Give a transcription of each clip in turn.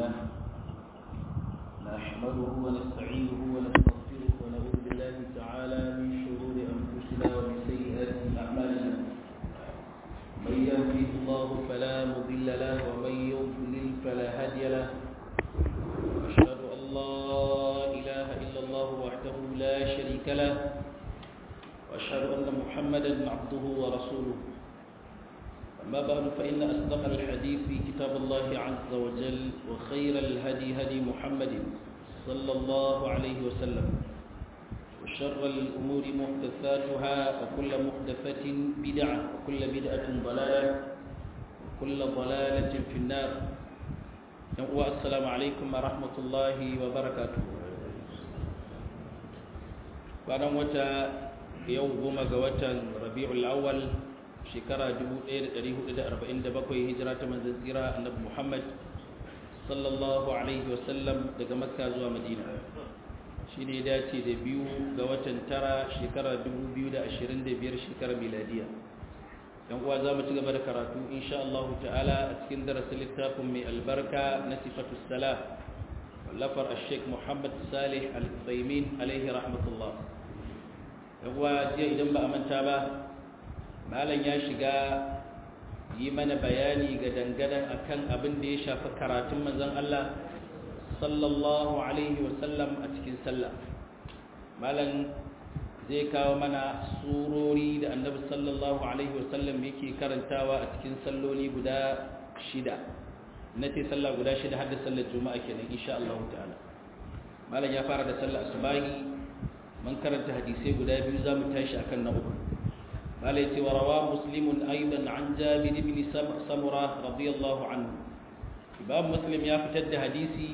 له نحمده ونستعينه ونستغفره ونعوذ بالله تعالى من شرور أنفسنا ومن سيئات أعمالنا من يهده الله فلا مضل له ومن يضلل فلا هادي له أشهد أن لا إله إلا الله وحده لا شريك له وأشهد أن محمدا عبده ورسوله أما بعد فإن أصدق الحديث في كتاب الله عز وجل وخير الهدي هدي محمد صلى الله عليه وسلم وشر الأمور محدثاتها وكل محدثة بدعة وكل بدعة ضلالة وكل ضلالة في النار. السلام عليكم ورحمة الله وبركاته. وأنا متى يوم قوة ربيع الأول shekara 1447 hijira ta manzon tsira annabi Muhammad sallallahu alaihi wasallam daga Makka zuwa Madina shine ya dace da 2 ga watan tara shekara 2025 shekarar miladiya. Dan uwa zamu ci gaba da karatu insha Allah ta'ala a cikin darasin littafin mai albarka na sifatus salah wallafar al-Sheikh Muhammad Salih Al-Utsaimin alaihi rahmatullah. Dan uwa jiya idan ba a manta ba malam ya shiga yi mana bayani ga dangadan akan abin da ya shafi karatun manzon Allah sallallahu alaihi wasallam a cikin sallah. Malam zai kawo mana surori da annabi sallallahu alaihi wasallam yake karantawa a cikin salloli guda 6 nace sallah guda 6 har da sallar juma'a kenan insha Allah ta'ala. Malam ya fara da sallar asubahi mun karanta hadisi guda biyu zamu tashi akan na uku. قال وروى مسلم أيضا عن جابر بن سمرة رضي الله عنه. إمام مسلم يفتد حديثي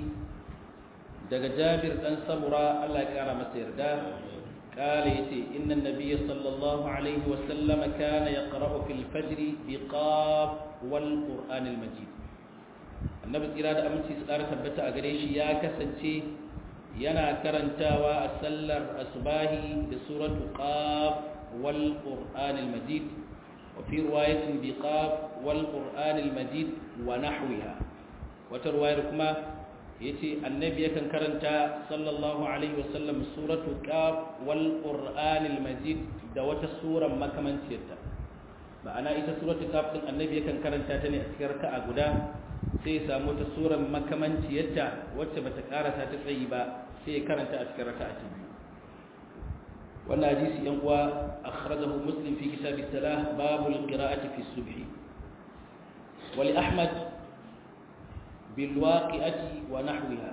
دق جابر بن سمرة الله كرم سيرده قال إن النبي صلى الله عليه وسلم كان يقرأ في الفجر بقاف والقرآن المجيد. النبي إرادة أمسي سأرة ثبت أغريشي يا كسنتي ينا كرنتاوا أسلر أصباهي بسورة قاف والقرآن المجيد وفي رواية بقاف والقرآن المجيد ونحوها. وترواية كما يتي النبي كان كرنتا صلى الله عليه وسلم سورة قاف والقرآن المجيد دوات السورة ما كمان سيرتا معنى إذا سورة قاف النبي كان كرنتا تاني أسكرك أقدا سيسا موت السورة ما كمان سيرتا واتبتكارة تتعيبا سيكرنتا أسكرك أتبا. والحديث ينقوى أخرجه مسلم في كتاب الصلاة باب القراءة في الصبح. ولأحمد بالواقعة ونحوها.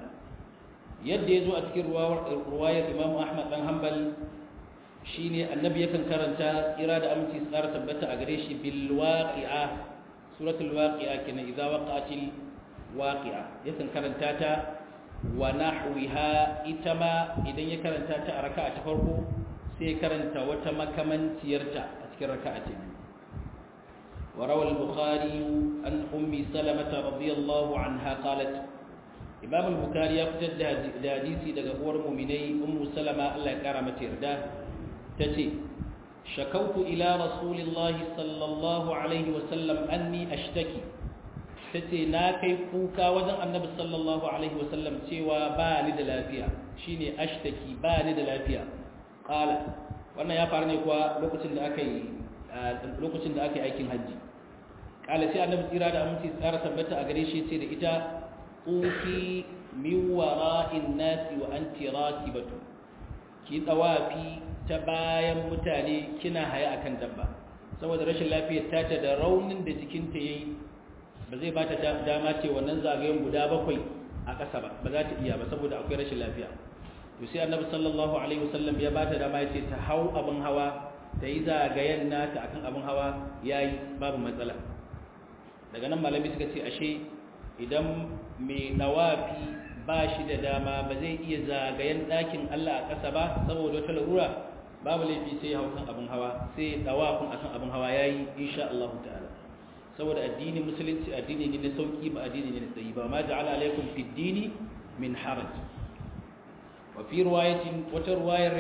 يدي أذكر رواية الإمام أحمد بن حنبل شيني النبي كان كرنتا إرادة أمتي سارة تبتا أغريشي بالواقعة سورة الواقعة كنا إذا وقعت الواقعة يكن كرنتاتا ونحوها إتما إذن يكرنتاتا أركاء تفرقوا sai karanta wata makamanciyarta a cikin raka'a ta biyu. Wa rawal Bukhari an ummi Salamah radiyallahu anha qalat Imam al-Bukhari ya fitar da hadisi daga uwar mu'minai ummu Salama Allah ya kara mata yarda tace shakautu ila rasulillah sallallahu alaihi wa sallam anni ashtaki tace na kai kuka wajen annabi sallallahu alaihi wa sallam cewa ba ni da lafiya shine ashtaki ba ni da lafiya. Qala wannan ya faru ne kuwa lokacin da aka yi aikin haji. Qala sai annabi tsira da aminci tsara tabbata a gare shi ce da ita ufi min wara'in nasi wa anti rakibatu ki tawafi ta bayan mutane kina haya akan dabba saboda rashin lafiyar ta da raunin da jikinta yayi ba zai bata dama ce wannan zagayen guda 7 a ƙasa ba za ta iya ba saboda akwai rashin lafiya. To sai annabi sallallahu alaihi wasallam ya bata dama yace ta hau abin hawa ta yi zagayen nata akan abin hawa yayi babu matsala. Daga nan malami suka ce ashe idan mai dawafi ba shi da dama ba zai iya zagayen ɗakin Allah a ƙasa ba saboda wata larura babu laifi sai ya hau kan abin hawa sai dawafin akan abin hawa yayi insha Allah ta'ala saboda addinin musulunci addini ne na sauki ba addini ne na tsayi ba ma ja'ala alaikum fid dini min haraj. وفي رواية وترواية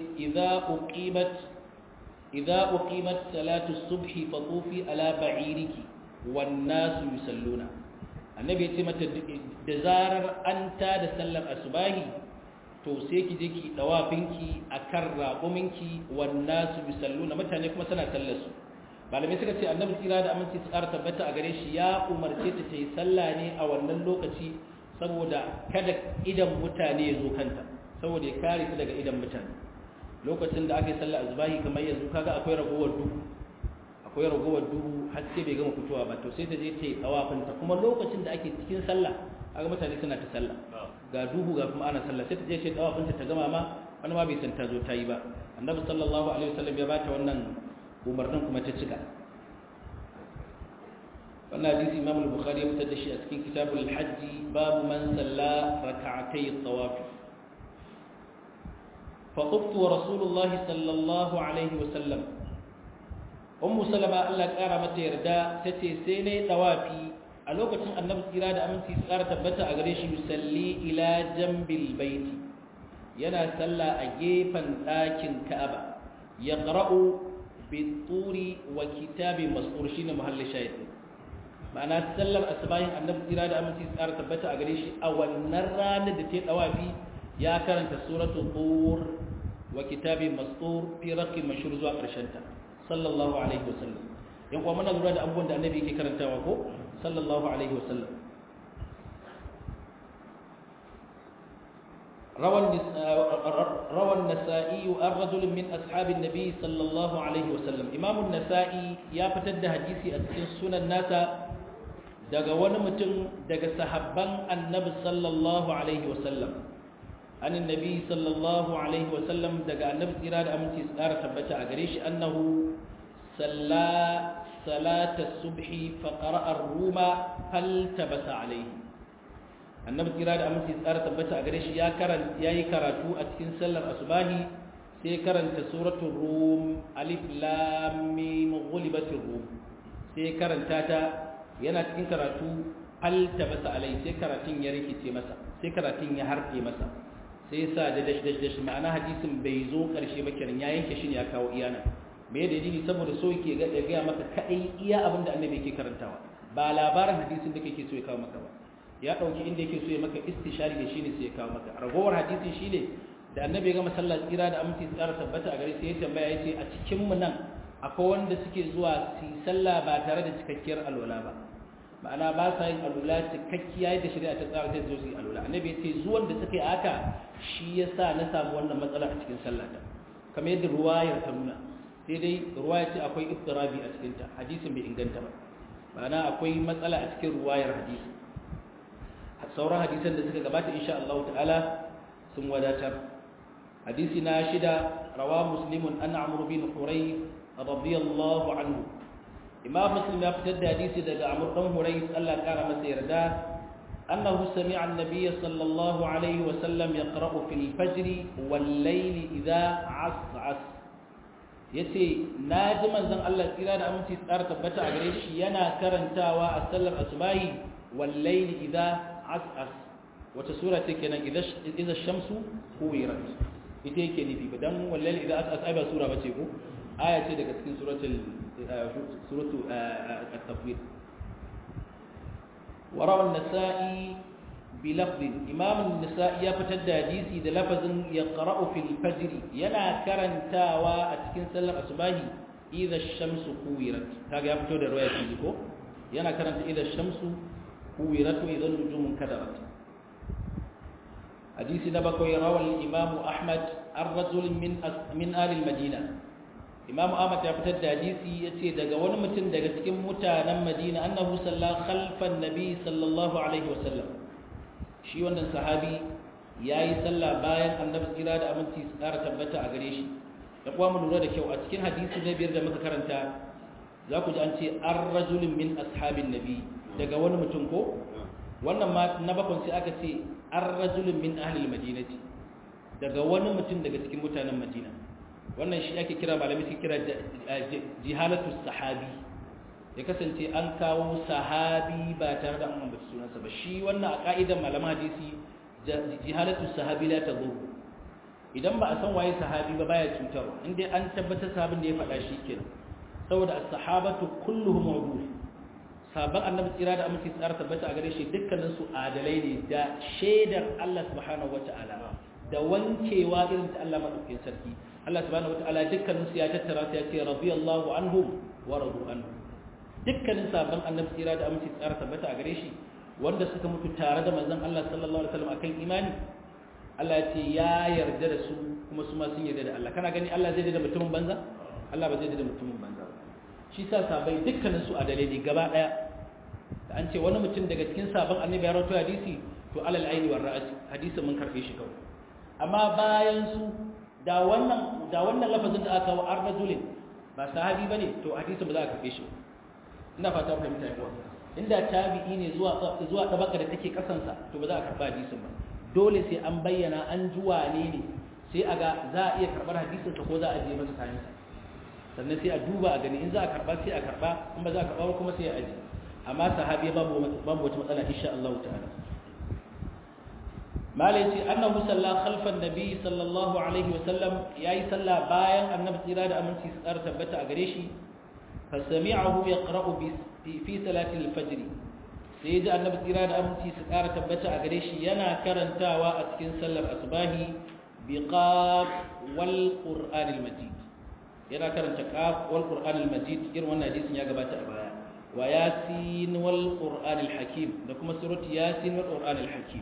إذا أقيمت صلاة الصبح فطوفي على بعيرك والناس يصلون. النبي يتي متى da zarar an ta da sallar asubahi to sai ki je ki dawafinki akan raƙuminki wannan su bisalluna mutane kuma suna sallar su malamai suka ce annabi tsira da aminci su ƙara tabbata a gare shi ya umarce ta yi sallah ne a wannan lokaci saboda kada idan mutane ya zo kanta saboda ya kare ta daga idan mutane lokacin da aka yi sallah azbahi kamar yanzu kaga akwai ragowar duhu har sai bai gama fitowa ba to sai ta je ta yi tsawafinta kuma lokacin da ake cikin sallah kaga mutane suna ta sallah ga duhu ga kuma ana sallah sai ta je ta yi tsawafinta ta gama ma wani ma bai san ta zo ta yi ba annabi sallallahu alaihi wasallam ya bata wannan umarnin kuma ta cika wannan hadisi imam al-bukhari ya fitar da shi a cikin kitabul hajji babu man salla rak'atay at-tawaf fa quftu rasulullahi sallallahu alaihi wasallam ummu salama Allah kara mata yarda tace sai nayi tawafi a lokacin annabi tsira da aminci tsara tabbata a gare shi musalli ila jambil baiti yana salla a gefen ɗakin ka'aba yaqra'u bituri wa kitabi mas'ur shine muhalli shahid ma'ana sallar asbahin annabi tsira da aminci tsara tabbata a gare shi a wannan ranar da ta dawafi ya karanta suratul tur wa kitabi mas'ur fi raqi mashhur zuwa karshen ta sallallahu alaihi wasallam yan kuma muna lura da abubuwan da annabi yake karantawa ko sallallahu alaihi wasallam روى النسائي الرجل من أصحاب النبي صلى الله عليه وسلم إمام النسائي يا فتد حديثي أتكين سنة الناس daga wani mutum daga sahabban annabi sallallahu alaihi wasallam anin nabi sallallahu alaihi wasallam daga annabi tsira da aminci tsara tabbata a gare shi annahu salla salata subhi fa qara'a ar-ruma faltabasa alaihi annabi tsira da aminci tsara tabbata a gare shi yayi karatu a cikin sallar asubahi sai karanta suratul rum alif lam mim ghulibatir rum sai karanta ta yana cikin karatu faltabasa alaihi sai karatun ya rikice masa sai karatun ya harke masa sai sa da dash ma'ana hadisin bai zo karshe ba kiran ya yanke shi ne ya kawo iyana me dalili saboda so yake ga maka kai iya abin da annabi yake karantawa ba labarin hadisin da kake so ya kawo maka ba ya dauki inda yake so ya maka istishari da shine sai ya kawo maka ragowar hadisi shine da annabi ya ga masallar tsira da aminci tsara tabbata a gare sai ya tambaya yace a cikin mu nan akwai wanda suke zuwa su sallah ba tare da cikakkiyar alwala ba ma'ana ba sa yin alwala cikakkiya yadda shari'a ta tsara sai su yi alwala annabi yace zuwan da suka yi haka shi yasa na samu wannan matsala a cikin sallata kamar yadda ruwayar ta nuna sai dai ruwaya ce akwai iftirabi a cikin ta hadisin bai inganta ba ma'ana akwai matsala a cikin ruwayar hadisi sauran hadisan da suka gabata insha Allah ta'ala sun wadatar hadisi na shida rawa muslimun an amr bin hurayth radiyallahu anhu imam muslim ya fitar da hadisi daga amr dan hurayth Allah ya kara masa yarda annahu sami'a an-nabiy sallallahu alaihi wa sallam yaqra'u fil fajr wal layl idha as'as yace naji manzon Allah tsira da aminci tsara tabbata a gare shi yana karantawa a sallar asubahi wal layl idha as'as wata sura ce kenan idza shamsu kuwirat ita yake nufi dan wal layl idha as'as ai ba sura bace ko aya ce daga cikin suratu at-tafwid وروى النسائي بلفظ إمام النسائي يفتد حديثي ده لفظ يقرأ في الفجر ينا كرنتاوا أتكن سلم أصباهي إذا الشمس كورت كاجا يفتو ده رواية فيكو ينا كرنت إذا الشمس كورت وإذا النجوم كدرت حديث نبكي روى الإمام أحمد الرجل من آل المدينة إمام أحمد يفتد حديثي يتي daga wani mutum daga cikin mutanen Madina annahu salla khalfan nabi sallallahu alaihi wasallam shi wannan sahabi yayi sallah bayan annabi tsira da aminci tsara tabbata a gare shi da kuma mu lura da kyau a cikin hadisi na biyar da muka karanta za ku ji an ce ar-rajulun min ashabin nabi daga wani mutum ko wannan ma na bakon sai aka ce ar-rajulun min ahli al-madinati daga wani mutum daga cikin mutanen Madina wannan shi ake kira malami suke kira jihalatu sahabi ya kasance an kawo sahabi ba tare da an ambaci sunansa ba shi wannan a ka'idar malaman hadisi jihalatu sahabi la tadur idan ba a san waye sahabi ba baya cutarwa inda an tabbatar sahabin da ya faɗa shi kenan saboda as-sahabatu kulluhum udul sabon annabi tsira da aminci tsara tabbata a gare shi dukkanin su adalai ne da shaidar Allah subhanahu wata'ala da wankewa irin ta Allah madaukakin sarki Allah subhanahu wata'ala dukkanin su ya tattara su ya ce radiyallahu anhum wa radu anhu dukkanin sabon annabi tsira da aminci tsara tabbata a gare shi wanda suka mutu tare da manzon Allah sallallahu alaihi wasallam akan imani Allah ya ce ya yarda da su kuma su ma sun yarda da Allah kana gani Allah zai yarda da mutumin banza Allah ba zai yarda da mutumin banza shi sa sabai dukkanin su adalai ne gaba daya da an ce wani mutum daga cikin sabon annabi ya rawaito hadisi to alal aini war ra'as hadisin mun karbe shi kawai amma bayan su da wannan lafazin da aka wa ar-rajulin ba sahabi bane to hadisin ba za a karbe shi ina fata ku fahimta yawa inda tabi'i ne zuwa tabaka da take kasansa to ba za a karba hadisin ba dole sai an bayyana an juwa ne sai a ga za a iya karbar hadisin sa ko za a je masa kayansa sannan sai a duba a gani in za a karba sai a karba in ba za a karba kuma sai a aje amma sahabi babu wata matsala insha Allah ta'ala malai ce annahu salla khalfan nabi sallallahu alaihi wa sallam yayi salla bayan annabi tsira da aminci su tsara tabbata a gare shi fa sami'ahu yaqra'u fi salati al-fajr sai ji annabi tsira da aminci su tsara tabbata a gare shi yana karantawa a cikin sallar asbahi bi qaf wal qur'an al-majid yana karanta qaf wal qur'an al-majid irin wannan hadisin ya gabata a baya wa yasin wal qur'an al-hakim da kuma surati yasin wal qur'an al-hakim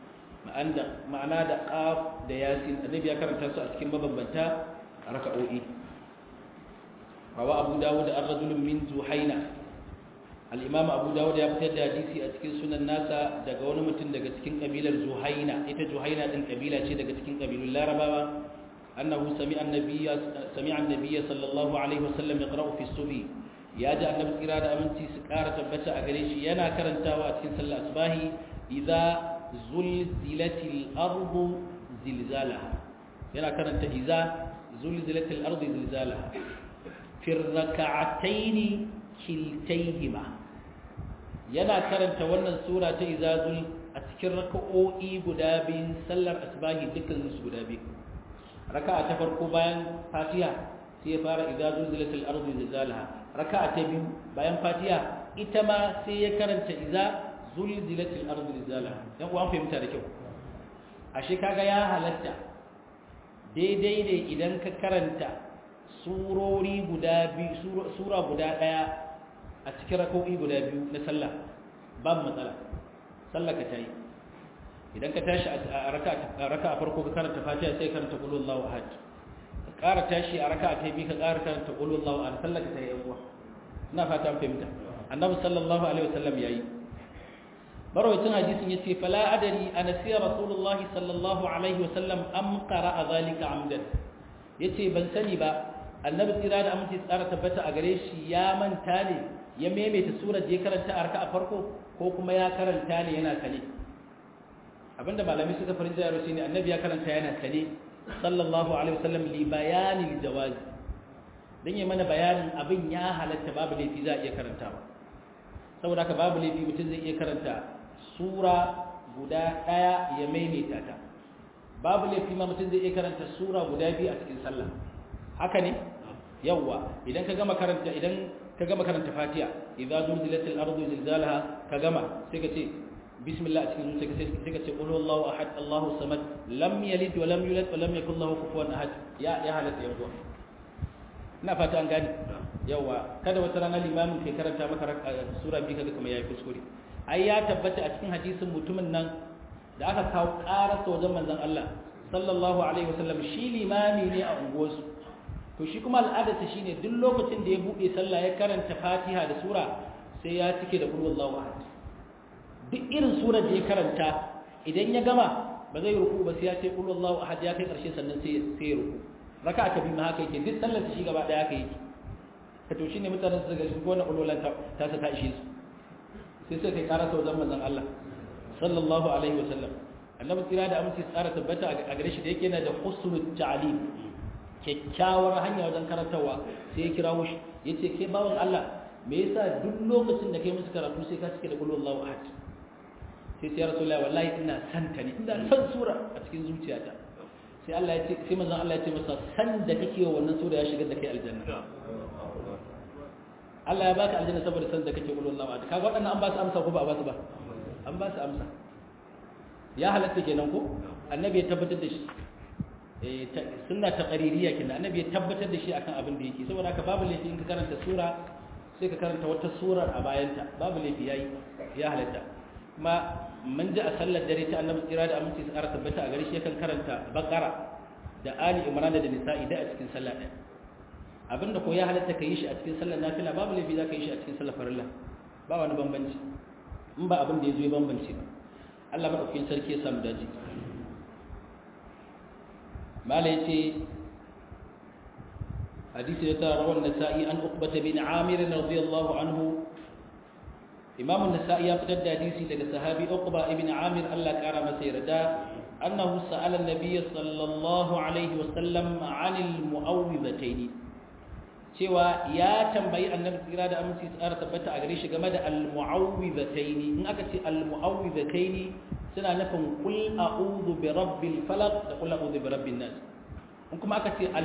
ma'ana da qaf da yasin annabi ya karanta su a cikin mabambanta raka'o'i rawa abu dawud ar-rajul min zuhaina al-imam abu dawud ya fitar da hadisi a cikin sunan nasa daga wani mutum daga cikin kabilar zuhaina ita zuhaina din kabila ce daga cikin kabilun larabawa annahu sami'a an-nabiyya sallallahu alaihi wasallam yaqra'u fi subhi ya ji annabi tsira da aminci su ƙara tabbata a gare shi yana karantawa a cikin sallar asbahi idza zulzilatil ardu zilzalaha yana karanta idza zulzilatil ardu zilzalaha fi rak'atayn kiltayhima yana karanta wannan sura ta idza zul a cikin raka'o'i guda biyun sallar asbahi dukkan su guda biyu raka'a ta farko bayan fatiha sai ya fara idza zulzilatil ardu zilzalaha raka'a ta biyu bayan fatiha ita ma sai ya karanta idza zulzilatil ardu zilzalaha dan ku an fahimta da kyau ashe kaga ya halatta daidai ne idan ka karanta surori guda biyu sura guda daya a cikin rak'o'i guda biyu na sallah babu matsala sallah ka tayi idan ka tashi a raka'a farko ka karanta fatiha sai karanta qul huwallahu ahad ƙara tashi a raka'a ta biyu ka ƙara karanta qul huwallahu ahad sallaka ta yi uwa ina fata an fahimta annabi sallallahu alaihi wasallam yayi barawaitin hadisin yace fala adari anasiya rasulullahi sallallahu alaihi wasallam am qara'a zalika amdan yace ban sani ba annabi tsira da aminci tsara tabbata a gare shi ya manta ne ya maimaita surar da ya karanta a raka'a farko ko kuma ya karanta ne yana kale abinda malami suka farin jayaro shine annabi ya karanta yana kale sallallahu alaihi wasallam li bayanil jawaz dan yi mana bayanin abin ya halatta babu laifi za a iya karantawa saboda haka babu laifi mutum zai iya karanta sura guda daya ya maimaita ta babu laifi ma mutum zai iya karanta sura guda biyu a cikin sallah haka ne yawa idan ka gama karanta fatiha idza zulzilatil ardu zilzalaha ka gama sai ka ce bismillah a cikin zuciya sai ka ce qul huwallahu ahad Allahu samad lam yalid wa lam yulad wa lam yakul lahu kufuwan ahad ya halatta yanzu ina fata an gani yawa kada wata rana limamin kai karanta maka sura biyu kaga kamar yayi kuskure ai ya tabbata a cikin hadisin mutumin nan da aka kawo karasa wajen manzon Allah sallallahu alaihi wasallam shi limami ne a unguwarsu to shi kuma al'adarsa shine duk lokacin da ya bude sallah ya karanta Fatiha da sura sai ya cike da qul huwallahu ahad duk irin surar da ya karanta idan ya gama ba zai ruku ba sai ya ce qul huwallahu ahad ya kai karshe sannan sai ya ruku raka'a ta biyu ma haka yake duk sallar shi gaba daya haka yake ka to shine mutanen su daga shi ko wannan ulwalan ta sa ta ishe su sai kai karasa wajen manzon Allah sallallahu alaihi wasallam annabi tsira da aminci tsara tabbata a gare shi da yake yana da husnul ta'lim kyakkyawar hanya wajen karantawa sai ya kirawo shi yace ke bawon Allah me yasa duk lokacin da kai musu karatu sai ka cike da qul huwallahu ahad sai ya rasulullahi wallahi ina santa ne ina san sura a cikin zuciyata sai Allah ya ce sai manzon Allah ya ce masa san da kake wa wannan sura ya shigar da kai aljanna Allah ya baka aljanna saboda san da kake qul huwallahu ahad kaga waɗannan an ba su amsa ko ba a ba su ba an ba su amsa ya halatta kenan ko annabi ya tabbatar da shi sunna taqririyya kenan annabi ya tabbatar da shi akan abin da yake saboda haka babu laifi in ka karanta sura sai ka karanta wata surar a bayanta babu laifi yayi ya halatta kuma mun ji a sallar dare ta annabi tsira da aminci su ƙara tabbata a gare shi yakan karanta baqara da ali imran da nisa'i da a cikin sallah ɗaya abinda ko ya halatta ka yi shi a cikin sallar nafila babu laifi za ka yi shi a cikin sallar farilla ba wani bambanci in ba abin da ya zo ya bambance ba Allah madaukakin sarki ya samu daji mala yace hadisi da ta rawar nasa'i an uqbata bin amir radiyallahu anhu imam an-nasa'i ya fitar da hadisi daga sahabi uqba ibn amir Allah kara masa yarda annahu sa'ala an-nabiy sallallahu alaihi wa sallam 'anil mu'awwidhatayn cewa ya tambayi annabi tsira da aminci tsara tabbata a gare shi game da al-mu'awwidhatayn in aka ce al-mu'awwidhatayn suna nufin qul a'udhu bi rabbil falaq da qul a'udhu bi rabbin nas in kuma aka ce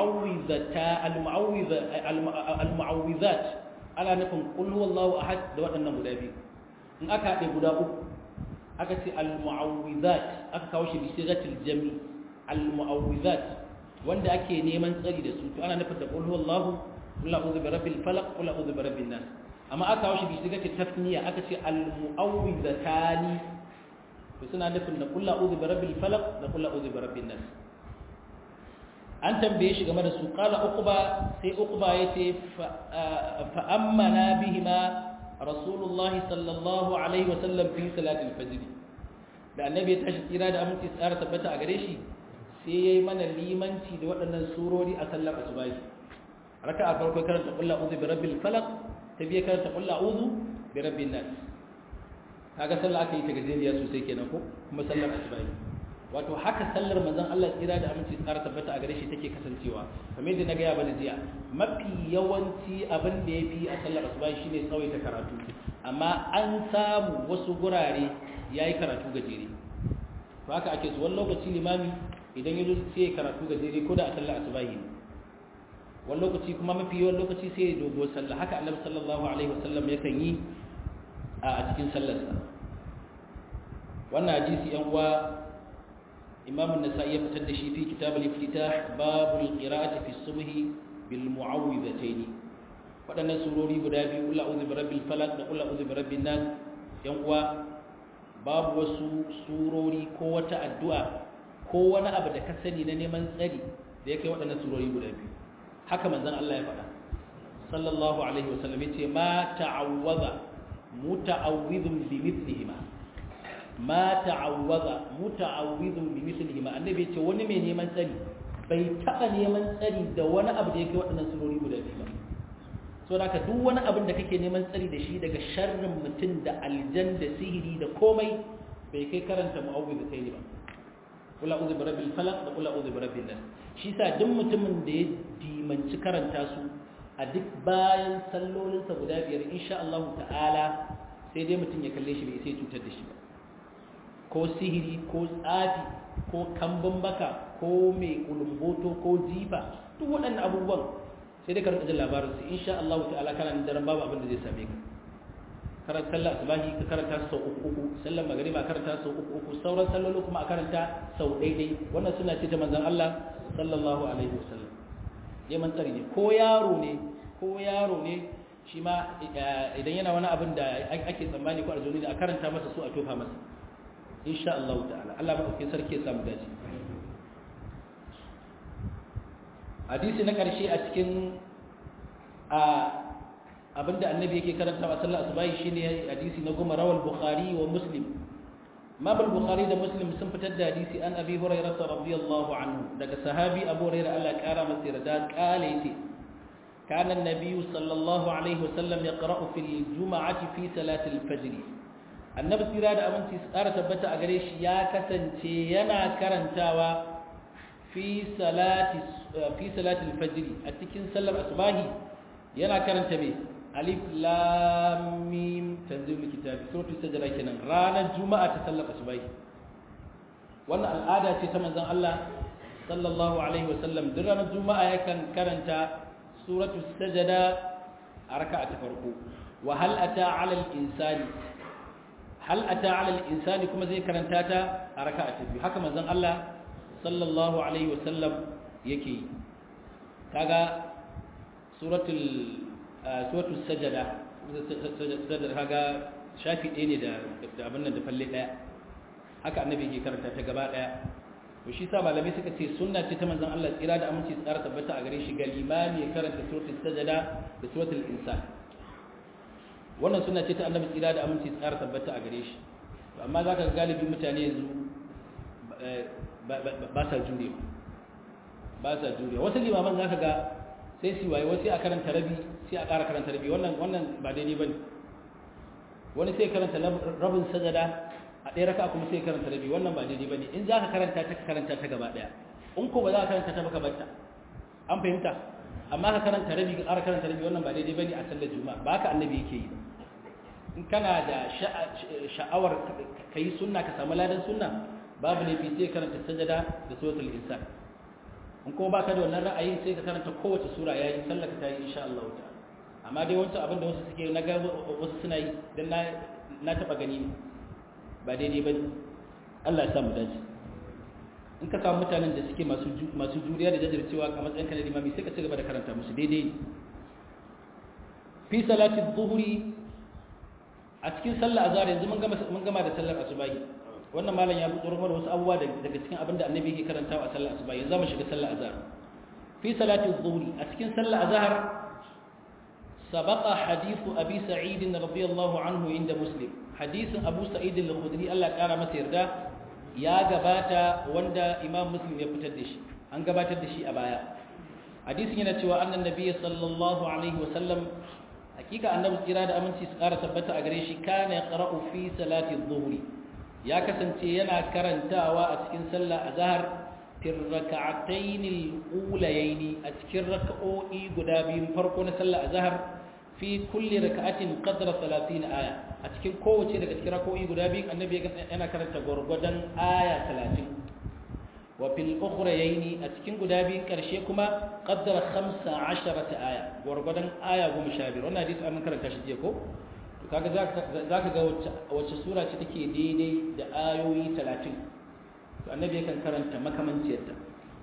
al-mu'awwidhat ana nufin qul huwallahu ahad da waɗannan guda biyu in aka haɗe guda uku aka ce al-mu'awwidhat aka kawo shi bi sigatil jami al-mu'awwidhat wanda ake neman tsari da su to ana nufin da qul huwallahu qul a'udhu bi rabbil falaq qul a'udhu bi rabbin nas amma aka kawo shi bi sigatil tasniya aka ce al-mu'awwidhatani to suna nufin da qul a'udhu bi rabbil falaq da qul a'udhu bi rabbin nas an tambaye shi game da su qala uqba sai uqba yace fa ammana bihima rasulullahi sallallahu alaihi wa sallam fi salatil fajr da annabi ya tashi tsira da aminci tsara tabbata a gare shi sai yayi mana limanci da waɗannan surori a sallar asubahi raka'a farko karanta qul a'udhu bi rabbil falaq ta biye karanta qul a'udhu bi rabbin nas kaga sallah aka yi ta gajeriya sosai kenan ko kuma sallar asubahi wato haka sallar manzon Allah tsira da aminci tsara tabbata a gare shi take kasancewa kamar yadda na gaya bana jiya mafi yawanci abin da yafi a sallar asubahi shine tsawaita karatu amma an samu wasu gurare yayi karatu gajere to haka ake so wani lokaci limami idan yazo sai ya karatu gajere ko da a sallar asubahi ne wani lokaci kuma mafi yawan lokaci sai ya dogo sallah haka annabi sallallahu alaihi wasallam yakan yi a cikin sallarsa wannan hadisi yan uwa imam an-nasa'i ya fitar da shi fi kitab al-iftitah babul qira'ati fi subhi bil mu'awwidhatayn wadannan surori guda biyu qul a'udhu bi rabbil falaq da qul a'udhu bi rabbin nas yan uwa babu wasu surori ko wata addu'a ko wani abu da ka sani na neman tsari da yake wadannan surori guda biyu haka manzon Allah ya faɗa sallallahu alaihi wasallam yace ma ta'awwadha muta'awwidhun bi mithlihima ma ta'awwaza muta'awwidun bi mithlihi ma annabi ce wani mai neman tsari bai taba neman tsari da wani abu da yake waɗannan surori guda biyu ba so da duk wani abin da kake neman tsari da shi daga sharrin mutum da aljan da sihiri da komai bai kai karanta mu'awwidatayn ba qul a'udhu bi rabbil falaq da qul a'udhu bi rabbin nas shi sa duk mutumin da ya dimanci karanta su a duk bayan sallolinsa guda biyar insha Allah ta'ala sai dai mutum ya kalle shi bai sai cutar da shi ba ko sihiri ko tsafi ko kambun baka ko mai kulumboto ko jifa duk waɗannan abubuwan sai dai ka rika jin labarin su insha Allah ta'ala kana nan daren babu abin da zai same ka karanta sallar asubahi ka karanta sau uku sallar magriba karanta sau uku sauran salloli kuma a karanta sau daidai wannan suna ce ta manzon Allah sallallahu alaihi wasallam neman tsari ne ko yaro ne shi ma idan yana wani abin da ake tsammani ko aljuni da a karanta masa su a tofa masa insha Allah ta'ala Allah madaukakin sarki ya samu dace hadisi na karshe a cikin abinda annabi yake karanta a sallar asubahi shine hadisi na goma rawal bukhari wa muslim mabal bukhari da muslim sun fitar da hadisi an abi hurairah radiyallahu anhu daga sahabi abu hurairah Allah ya kara masa yarda kale yace kana an-nabiy sallallahu alaihi wasallam yaqra'u fil jum'ati fi salatil fajr annabi tsira da aminci tsara tabbata a gare shi ya kasance yana karantawa fi salatil fajr a cikin sallar asbahi yana karanta me alif lam mim tanzilul kitabi suratul sajda kenan ranar juma'a ta sallar asbahi wannan al'ada ce ta manzon Allah sallallahu alaihi wasallam duk ranar juma'a yakan karanta suratul sajda a raka'a ta farko wa hal ata 'ala al-insani kuma zai karanta ta a raka'a ta biyu haka manzon Allah sallallahu alaihi wasallam yake kaga suratul sajada kaga shafi ɗaya ne da abin nan da falle ɗaya haka annabi yake karanta ta gaba ɗaya to shi sa malamai suka ce sunna ce ta manzon Allah tsira da aminci tsara tabbata a gare shi ga limami ya karanta suratul sajada da suratul insan wannan sunna ce ta annabi tsira da aminci tsara tabbata a gare shi to amma zaka ga galibin mutane yanzu ba sa jure wasu limaman zaka ga sai su waye wasu a karanta rabi sai a ƙara karanta rabi wannan ba daidai bane wani sai karanta rabin sajada a ɗaya raka kuma sai karanta rabi wannan ba daidai bane in za ka karanta ta gaba ɗaya in ko ba za ka karanta ta baka batta an fahimta amma ka karanta rabi ka ƙara karanta rabi wannan ba daidai bane a sallar juma'a ba haka annabi yake yi in kana da sha'awar ka yi sunna ka samu ladan sunna babu laifi sai karanta sajada da suratul insan in ko baka da wannan ra'ayin sai ka karanta kowace sura yayi sallar ka tayi insha Allah ta'ala amma dai wancan abin da wasu suke na ga wasu suna yi dan na taba gani ne ba daidai ba Allah ya samu dace in ka samu mutanen da suke masu juriya da jajircewa a matsayin kana limami sai ka ci gaba da karanta musu daidai fi salati dhuhri a cikin sallar azhar yanzu mun gama da sallar asubahi wannan malam ya buɗe mana wasu abubuwa daga cikin abin da annabi yake karantawa a sallar asubahi yanzu mu shiga sallar azhar fi salati dhuhri a cikin sallar azhar sabaqa hadithu abi sa'id radiyallahu anhu inda muslim hadisin abu sa'id al-khudri Allah kara masa yarda ya gabata wanda imam muslim ya fitar da shi an gabatar da shi a baya hadisin yana cewa annan nabiy sallallahu alaihi wasallam hakika annabi tsira da aminci su kara tabbata a gare shi kana yaqra'u fi salati adh-dhuhri ya kasance yana karantawa a cikin sallah azhar fi rak'atayn al-ulayayn a cikin rak'o'i guda biyun farko na sallah azhar fi kulli rak'atin qadra 30 aya a cikin kowace daga cikin rak'o'i guda biyun annabi yana karanta gurgudan aya 30 wa fil ukhrayayn a cikin guda biyun karshe kuma qadra 15 aya gurgudan aya 15 wannan hadisi an karanta shi je ko to kaga zaka ga wacce sura ce take daidai da ayoyi 30 to annabi yakan karanta makamanciyarta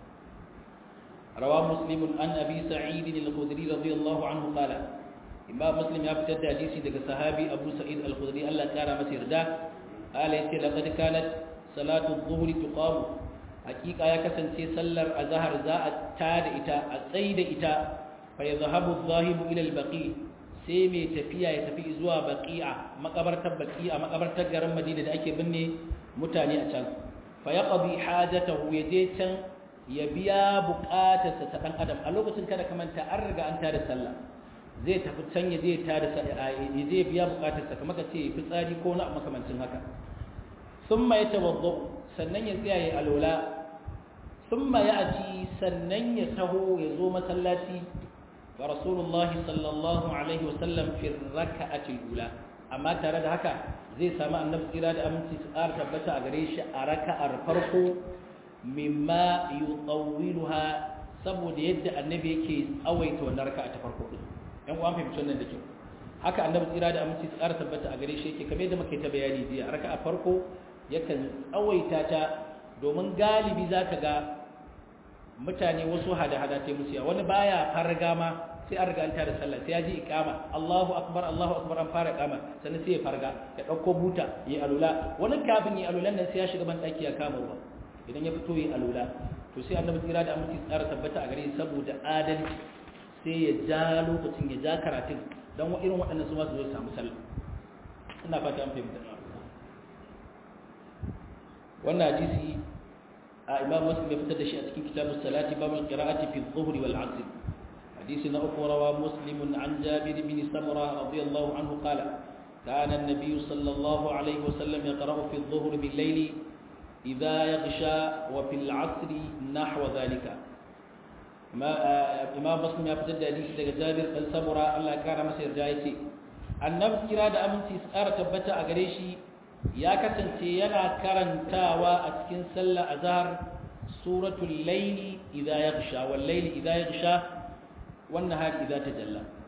rawa muslimun an abi sa'id al-khudri radiyallahu anhu qala imam muslim ya fitar da hadisi daga sahabi abu sa'id al-khudri Allah ya kara masa yarda qala yace laqad kanat salatu adh-dhuhri tuqam hakika ya kasance sallar azhar za a tada ita a tsaida ita fa yadhhabu adh-dhahibu ila al-baqi sai mai tafiya ya tafi zuwa baqi'a makabartar garin Madina da ake binne mutane a can fa yaqdi hajatahu yaje can ya biya bukatarsa ta dan adam a lokacin kada ka manta an riga an tada sallah zai tafi can ya je tada ya je biya bukatarsa kamar ka ce fitsari ko na makamancin haka thumma yatawadda sannan ya tsaya ya alwala thumma ya'ti sannan ya taho ya zo masallaci wa rasulullahi sallallahu alaihi wasallam fi rak'ati al-ula amma tare da haka zai samu annabi tsira da aminci su ƙara tabbata a gare shi a raka'ar farko mimma yutawwiluha saboda yadda annabi yake tsawaita wannan raka'a ta farko din yan uwan fahimci wannan da kyau haka annabi tsira da aminci su ƙara tabbata a gare shi yake kamar yadda muke ta bayani jiya raka'a farko yakan tsawaita ta domin galibi zaka ga mutane wasu hada-hada ta musu wani baya farga ma sai an riga an tada sallah sai ya ji iqama Allahu akbar an fara iqama sannan sai ya farga ya dauko buta yi alula wani kafin yi alulan nan sai ya shiga ban daki ya kama ruwa idan ya fito yi alula to sai annabi tsira da aminci tsara tabbata a gare shi saboda adalci sai ya ja lokacin ya ja karatun dan irin waɗannan su ma su zo samu sallah ina fata an fahimta wannan hadisi imam muslim ya fitar da shi a cikin kitabus salati babul qira'ati fi adh-dhuhri wal 'asr hadithuna ukhra rawa muslim an jabir bin samura radiyallahu anhu qala kana an-nabiy sallallahu alayhi wa sallam yaqra'u fi adh-dhuhri bil layli idha yaghsha wa fil 'asr nahwa dhalika imam muslim ya fitar da hadisi daga jabir bin samura Allah ya kara masa yarda yace annabi kira da aminci tsara tabbata a gare shi ya kasance yana karantawa a cikin sallar azhar suratul layli idha yaghsha wal layli idha yaghsha wan nahari idha tajalla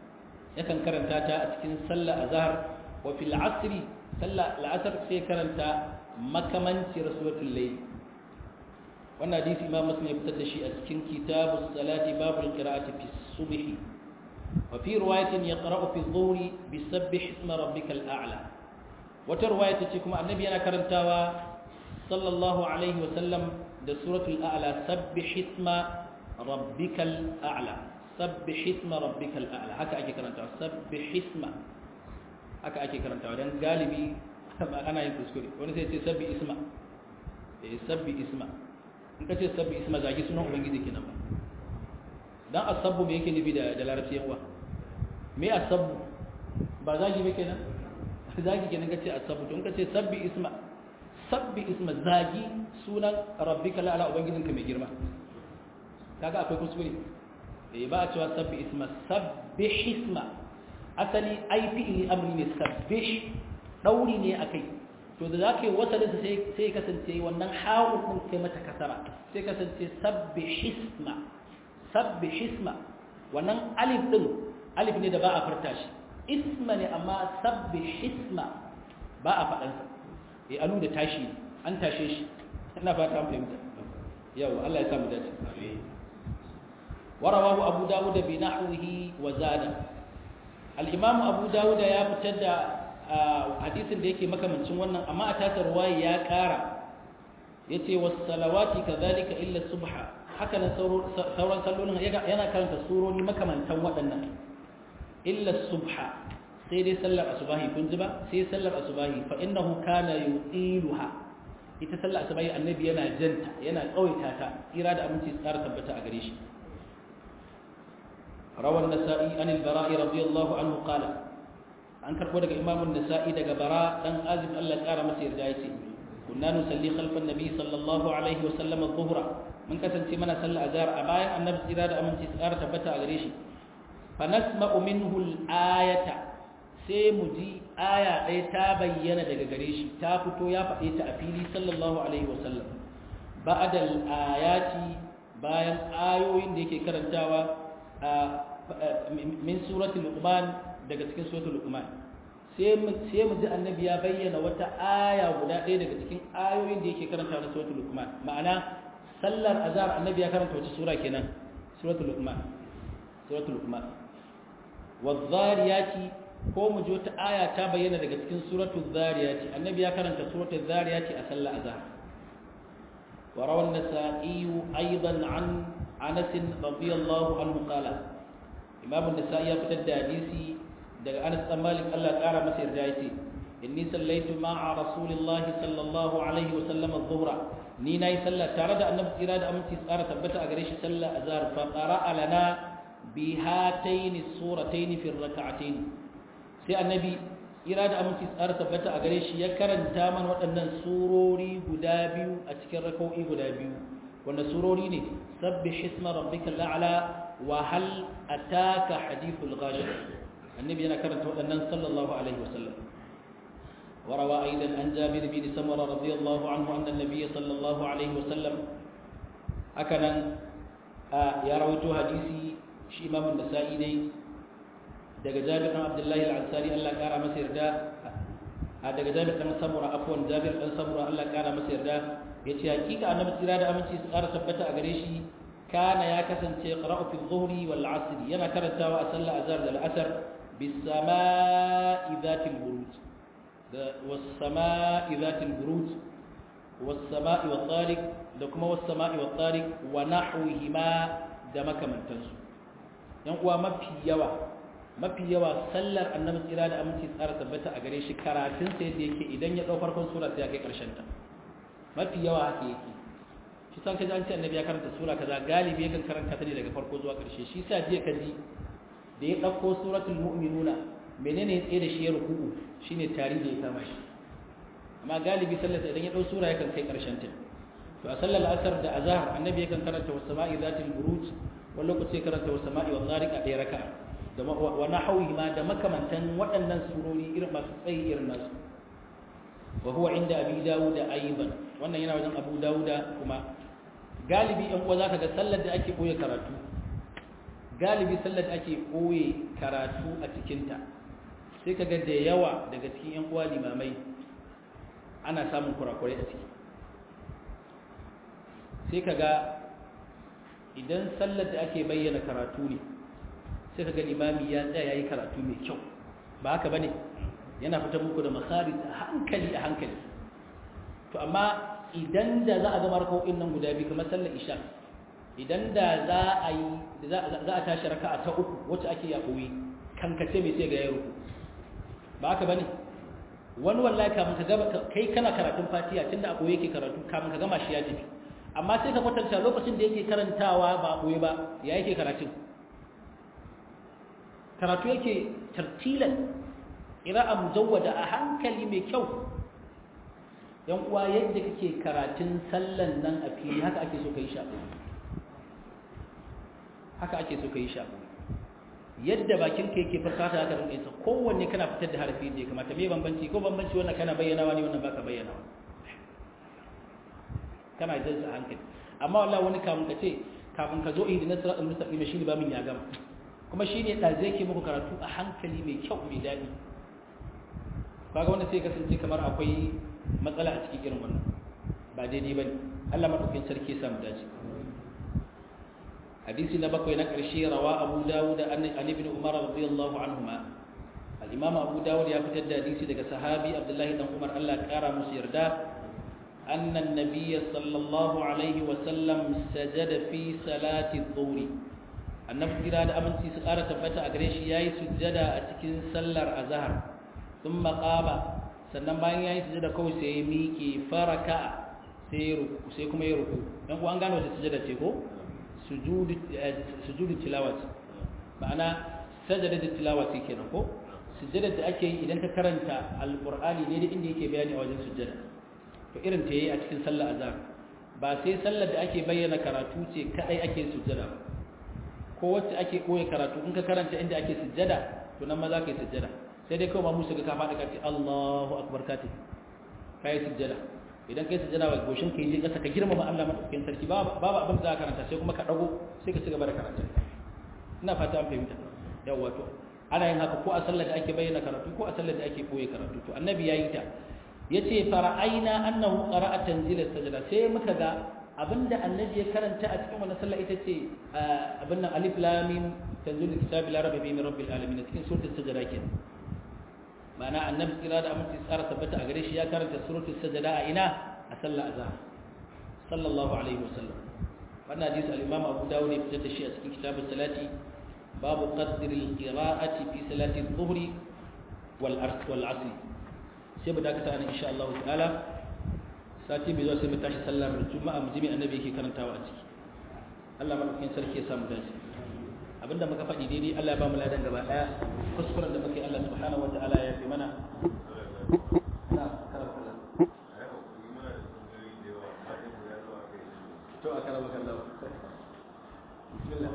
yakan karanta ta a cikin sallar azhar wa fil asri sallar al'asr sai karanta makamancin suratul layl. wannan hadisi imam muslim ya fitar da shi a cikin kitabus salati babul qira'ati fi subhi wa fi riwayatin yaqra'u fi dhuhri bisabbih isma rabbikal a'la. wata riwaya ce kuma annabi yana karantawa sallallahu alaihi wa sallam da suratul a'la sabbih isma rabbikal a'la, sabbih isma rabbikal a'la, haka ake karantawa, sabbih isma, haka ake karantawa. dan galibi ana yin kuskure, wani sai ce sabbi isma, sabbi isma. in ka ce sabbi isma zagi sunan ubangiji kenan ba. dan asabbu me yake nufi da larabci yawa? me asabbu ba zagi ba kenan? zagi kenan ka ce asabbu. to in ka ce sabbi isma, sabbi isma zagi sunan rabbika la'ala ubangijinka mai girma, kaga akwai kuskure. ba a cewa sabbi isma, sabbih isma. asali ai fi'ili amri ne, sabbih dauri ne akai. to da za ka yi wasalinsa sai kasance wannan ha'un ɗin kai mata kasara, sai kasance sabbi hisma, sabbi hisma. wannan alif ɗin alif ne da ba a furta shi, isma ne amma sabbi hisma ba a faɗansa. alu da tashi an tashe shi, ina fata an fahimta. yau Allah ya samu dace. warawahu abu dawud bi nahwihi wa zada. al-imam abu dawud ya fitar da hadisin da yake makamancin wannan, amma a tasar ruwaya ya ƙara, ya ce wasu salawati ka zalika illa subha. haka nan sauran sallolin yana karanta surori makamantan waɗannan, illa subha, sai dai sallar asubahi. kun ji ba? sai sallar asubahi, fa innahu kana yutiluha. ita sallar asubahi annabi yana janta, yana tsawaita ta, tsira da aminci tsara tabbata a gare shi. rawan nasa'i anil bara'i radiyallahu anhu qala, an karbo daga imamun nasa'i daga bara dan azib Allah kara masa yarda yace kunna nusalli khalfan nabi sallallahu alaihi wa sallam adh-dhuhra, mun kasance mana sallar azhar a bayan annabi tsira da aminci tsara tabbata a gare shi. fa nasma'u minhu al-ayata, sai mu ji aya ɗaya ta bayyana daga gare shi, ta fito ya faɗe ta a fili sallallahu alaihi wa sallam. ba'da al-ayati, bayan ayoyin da yake karantawa min suratul luqman, daga cikin suratul luqman, sai mu ji annabi ya bayyana wata aya guda ɗaya daga cikin ayoyin da yake karanta na suratul luqman. ma'ana sallar azhar annabi ya karanta wata sura kenan? suratul luqman, suratul luqman. wadh-dhariyati, ko mu ji wata aya ta bayyana daga cikin suratul dhariyati, annabi ya karanta suratul dhariyati a sallar azhar. wa rawan nasa'i aidan an anas radiyallahu anhu qala, imam an-nasa'i ya fitar da hadisi daga Anas bin Malik Allah ƙara masa yarda yace inni sallaitu ma'a rasulillahi sallallahu alaihi wa sallam adh-dhuhra, ni nayi sallah tare da annabi tsira da aminci tsara tabbata a gare shi sallah azhar. fa qara'a lana bi hatayn suratayn fi rak'atayn, sai annabi tsira da aminci tsara tabbata a gare shi ya karanta mana waɗannan surori guda biyu a cikin rak'o'i guda biyu. wannan surori ne? sabbih isma rabbikal a'la wa hal ataka hadithul ghashiya. النبي أنا كرنت وأن صلى الله عليه وسلم. وروى أيضا عن جابر بن سمرة رضي الله عنه أن النبي صلى الله عليه وسلم أكنا يروي حديثي شي إمام النسائي دي دغ جابر بن عبد الله العنصاري الله كارا مسير دا دغ جابر بن سمرة عفوا جابر بن سمرة الله كارا مسير دا yace hakika annabi tsira da aminci su ƙara tabbata a gare shi kana ya kasance qara'u fi dhuhri wal 'asr, yana karantawa a sallar azhar da al'asr bis-sama'i dhatil buruj, was-sama'i dhatil buruj, was-sama'i wat-tariq, da kuma was-sama'i wat-tariq wa nahwihima, da makamantansu. yan uwa mafi yawa sallar annabi tsira da aminci tsara tabbata a gare shi karatun sa yadda yake idan ya dau farkon sura sai ya kai karshen ta, mafi yawa haka yake. shi san kaji an ce annabi ya karanta sura kaza, galibi yakan karanta ta ne daga farko zuwa karshe. shi sa jiya kaji da ya dauko suratul mu'minuna, menene ya tsaye da shi ya ruku'u? shine tarihi da ya kama shi. amma galibi sallar idan ya dau sura yakan kai karshen ta. to a sallar asar da azhar annabi yakan karanta was sama'i zatil buruj, wani lokaci karanta was sama'i wat tariq a ɗaya raka'a, da wa nahwihi ma da makamantan waɗannan surori irin masu tsayi irin nasu. wa huwa inda abi dawud aidan, wannan yana wajen abu dawuda kuma. galibi ɗan uwa zaka ga sallar da ake koya karatu galibi sallar da ake koye karatu a cikinta sai ka ga da yawa daga cikin 'yan uwa limamai ana samun kurakurai a ciki sai ka ga idan sallar da ake bayyana karatu ne sai ka ga limami ya tsaya ya yi karatu mai kyau ba haka ba ne yana fitar muku da makharij a hankali to amma idan da za a gama raka'o'in nan guda biyu kamar sallar isha idan da za a tashi raka'a ta uku wacce ake ya koyi kankace mai sai ga yaro ba haka bane wani wallahi kamun ka gaba kai kana karatun fatiha tunda a koyi yake karatu kamun ka gama shi ya tafi amma sai ka kwatanta lokacin da yake karantawa ba a koyi ba ya yake karatun karatu yake tartilan qira'a mujawwada a hankali mai kyau yan uwa yadda kake karatun sallan nan a fili haka ake so kai shafi yadda bakin ka yake farkata haka rinka isa kowanne kana fitar da harafi da ya kamata me bambanci ko bambanci wannan kana bayyanawa ne wannan baka bayyanawa kana jin sa hankali amma wallahi wani kafin ka zo ihdinas siratal mustaqim shine ba min ya gama kuma shine da zai ke muku karatu a hankali mai kyau mai dadi kaga wannan sai kasance kamar akwai matsala a cikin irin wannan ba daidai bane Allah madaukakin sarki ya samu dace hadisi na bakwai na karshe rawa Abu Dawud an ibn Umar radiyallahu anhuma al-Imam Abu Dawud ya fitar da hadisi daga sahabi Abdullah dan Umar Allah ya kara musu yarda anna an-nabiy sallallahu alaihi wa sallam sajada fi salati adh-dhuhr annabi kira da aminci su kara tabbata a gare shi yayi sujjada a cikin sallar azhar thumma qama sannan bayan yayi sujada kawai sai ya miƙe faraka sai kuma ya ruku dan ku an gano da sujada ce ko sujudu tilawati ma'ana sajada da tilawati kenan ko sujada da ake yi idan ka karanta alqur'ani ne da inda yake bayani a wajen sujada to irin ta yayi a cikin sallar azhar ba sai sallar da ake bayyana karatu ce kadai ake sujada ko wacce ake koyi karatu in ka karanta inda ake sujada to nan ma za ka yi sujada sai dai kawai musu ga ka faɗi ka ce Allahu akbar ka tafi kai sujjada idan kai sujjada wa goshin ka yi kasa ka girmama Allah madaukakin sarki babu abin da za ka karanta sai kuma ka dago sai ka ci gaba da karanta ina fata an fahimta yawa to ana yin haka ko a sallar da ake bayyana karatu ko a sallar da ake koyi karatu to annabi yayi ta yace fara'aina annahu qara'a tanzila sajda sai muka ga abinda annabi ya karanta a cikin wannan sallah ita ce abin nan alif lam mim tanzilul kitabi la raiba fihi min rabbil alamin cikin suratul sajda kenan ma'ana annabi kira da aminci tsara tabbata a gare shi ya karanta suratul sajda a ina a sallar azhar sallallahu alaihi wasallam wannan hadisi al-imam Abu Dawud ya fitar da shi a cikin kitabus salati babu qadri al-qira'ati fi salati adh-dhuhri wal asr sai mu dakata ana insha Allah ta'ala sati bai zo sai mu tashi sallar juma'a mu ji annabi yake karantawa a ciki Allah madaukakin sarki ya samu dace abinda muka faɗi daidai Allah ya ba mu ladan gaba daya kuskuren da muke Allah subhanahu wataala ya fi mana na karanta to a karama kallahu bismillah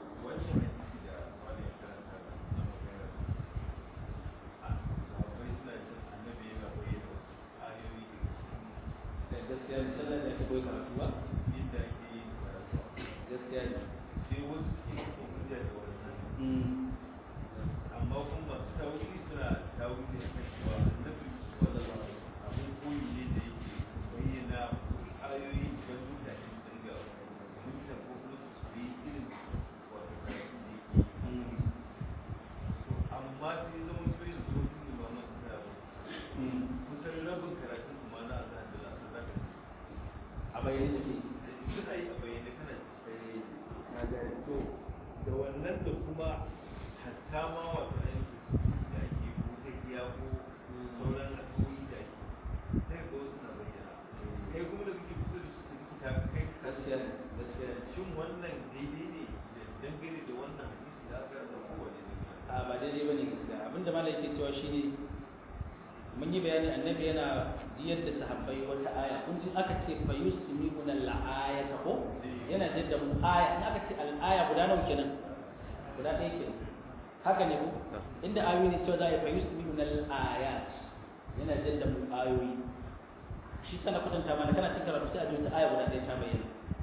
gaskiya ne sallar da ake koyi karatu ba inda ake karatu gaskiya ne sai wasu ke kuma da wannan amma kuma masu tawili suna tawili a kan cewa annabi sallallahu abin koyi ne da yake bayyana ayoyi don mutane su dinga fahimta ko kuma su yi irin wato karatu da yake amma sai zama koyi da wasu limaman suna kusan rabin karatun kuma na azan da za su zaka a bayyane take suna yi a bayyane kana na gari to da wannan da kuma hatta ma wata da ake ko tafiya ko sauran al'ummi da ake sai ga wasu na bayyana kai kuma da kake fito da su ta kai gaskiya shin wannan daidai ne da dangane da wannan hadisi da aka da kowane a ba daidai bane gaskiya abinda malai yake cewa shine mun yi bayani annabi yana diyar da sahabbai wata aya kun ji aka ce fa yusmi'una al-ayata ko yana jidda mu aya in aka ce al-aya guda nawa kenan guda ɗaya kenan haka ne ko inda ayoyi ne cewa za a yi fa yusmi'una al-ayat yana jidda mu ayoyi shi sana kwatanta mana kana cikin karatu sai a ji wata aya guda ɗaya ta bayyana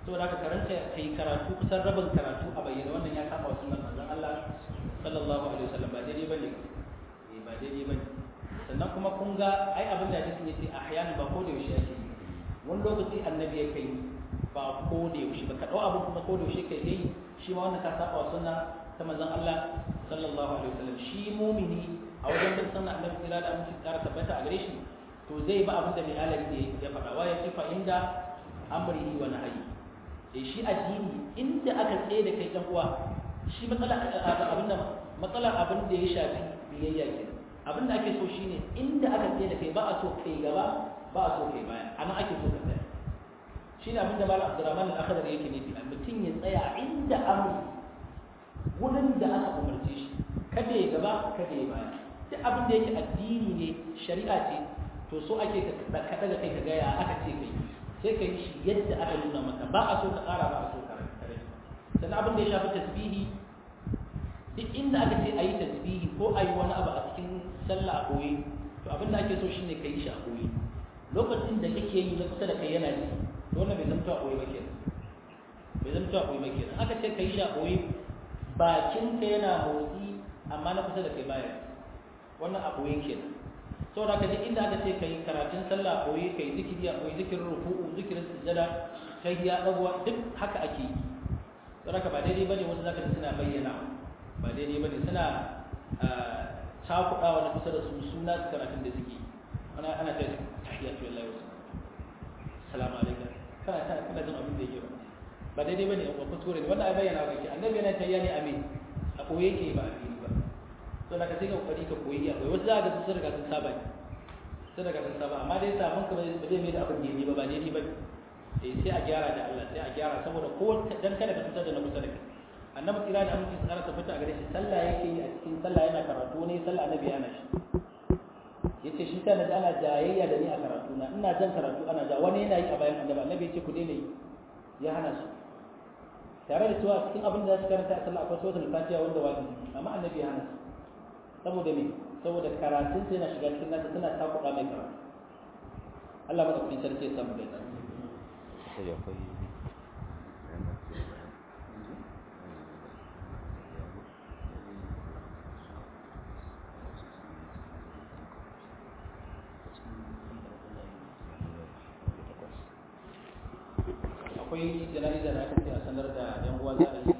saboda haka karanta kai karatu kusan rabin karatu a bayyana wannan ya saba wa sunnar manzon Allah sallallahu alaihi wasallam ba daidai bane ba daidai bane sannan kuma kun ga ai abin da hadisin yace ahyan ba ko da yaushe yake wani lokaci annabi ya kai ba ko da yaushe ba ka dau abin kuma ko da yaushe kai dai shi ma wannan ka saba wa sunna ta manzon Allah sallallahu alaihi wasallam shi mumini a wajen bin sunna annabi sallallahu alaihi wasallam tsara tabbata a gare shi to zai ba abin da mai alari ne ya faɗa wa ya kifa inda amrihi wa nahyi shi addini inda aka tsaye da kai dan uwa shi matsala abin da ya shafi biyayya ke abin da ake so shine inda aka tsaye da kai ba a so kai gaba ba a so kai baya ana ake so ka tsaya shine abin da malam Abdurrahman al-Akhdari yake nufi mutum ya tsaya inda amri wurin da aka umarce shi kada ya gaba kada ya baya duk abin da yake addini ne shari'a ce to so ake ka daga kai ka ga ya aka ce kai sai ka yi shi yadda aka nuna maka ba a so ka ƙara ba a so ka rage sannan abin da ya shafi tasbihi duk inda aka ce a yi tasbihi ko a yi wani abu a cikin sallah a koyi to abin da ake so shine ka yi shi a koyi lokacin da kake yi na kusa da kai yana ji to wannan bai zamto a koyi ba kenan bai zamto a koyi ba kenan aka ce ka yi shi a koyi bakin ka yana motsi amma na kusa da kai baya wannan a koyi kenan saboda haka duk inda aka ce kai karatun sallah koyi kai zikiri koyi zikirin ruku'u zikirin sujjada tahiyya dagwa duk haka ake yi saboda haka ba daidai bane wanda zaka ji suna bayyana ba daidai bane suna cakuɗawa na kusa da su suna karatun da suke ana ta tahiyyatu lillahi wa salamu alaikum kana jin abin da yake ba daidai bane ba kuskure ne wanda ai bayyana kake annabi yana tayya ne amin a koyi yake ba a fili ba so da ka sai ka kokari ka koyi akwai wasu za ka su riga sun saba ne sun riga sun saba amma dai sabon ka ba zai mai da abin daidai ba daidai ba sai a gyara da Allah sai a gyara saboda ko dan kada ka fitar da na kusa da kai annabi kira da aminci tsara ta fita a gare shi sallah yake yi a cikin sallah yana karatu ne sallah annabi yana shi yace shi ta da ana jayayya da ni a karatu na ina jan karatu ana ja wani yana yi a bayan annabi annabi yace ku daina yi ya hana su tare da cewa cikin abin da za su karanta a sallah akwai suratul fatiha wanda wajibi amma annabi ya hana su saboda me saboda karatun sai na shiga cikin nasa suna takuɗa mai karatu Allah madaukakin sarki ya samu da tsari sai akwai akwai jana'iza da aka ce a sanar da yan uwa za a yi